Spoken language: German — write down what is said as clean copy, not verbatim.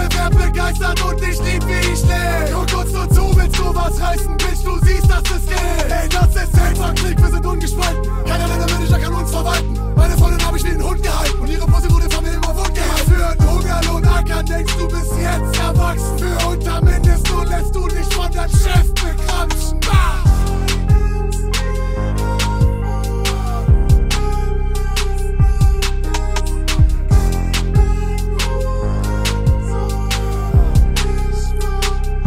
Rap begeistert und ich lieb wie ich leb. Guck uns nur zu, willst du was reißen?